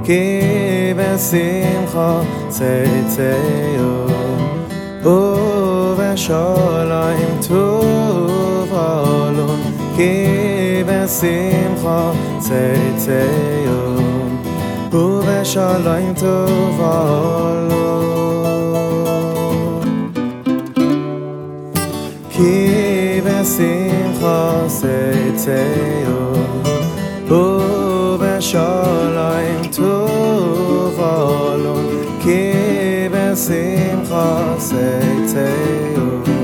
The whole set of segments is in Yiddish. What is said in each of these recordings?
כי בשמחה צאצאו ובשלום טוב עלון כי בשמחה צאצאו ובשלום טוב עלון כי בשמחה צאצאו ובשלום טוב עלון כי בשמחה צאצאו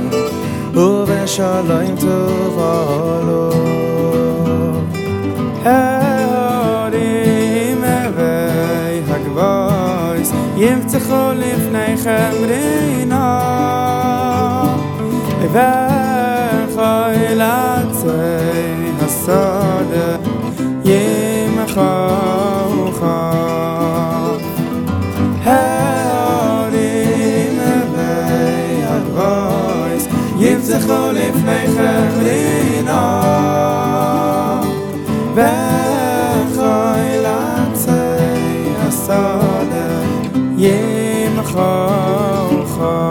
ובשלום טוב עלון ההורים אבי הגבויס יבצחו לפניכם רינה וחילת הסודה ימחוכה ההורים אבי הגבויס יבצחו לפניכם רינה וחילת הסודה ימחוכה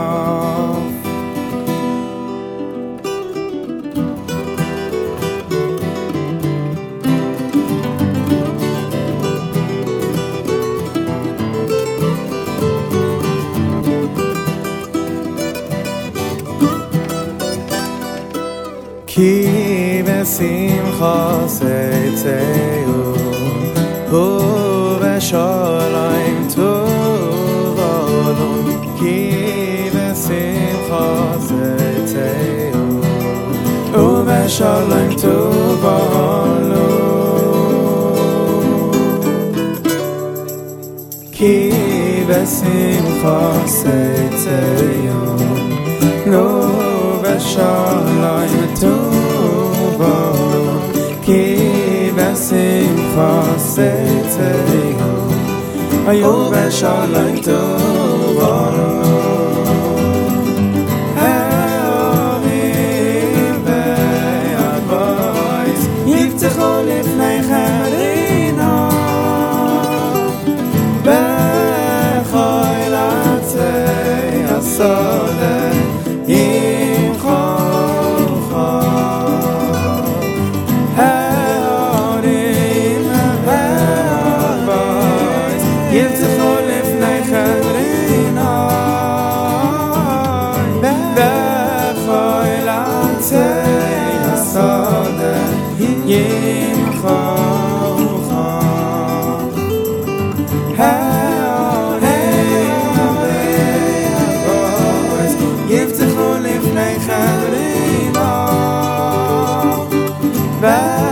כי בשמחה צאצאו ובשלום טוב עלון כי בשמחה צאצאו ובשלום טוב עלון כי בשמחה צאצאו ובשלום טוב עלון כי בשמחה צאצאו ובשלום טוב עלון ההורים והגבויס יבצחו לפניכם רינה בחילת הסודה יבצחו לפניכם רינה בחילת הסודה ימחוכה יבצחו לפניכם רינה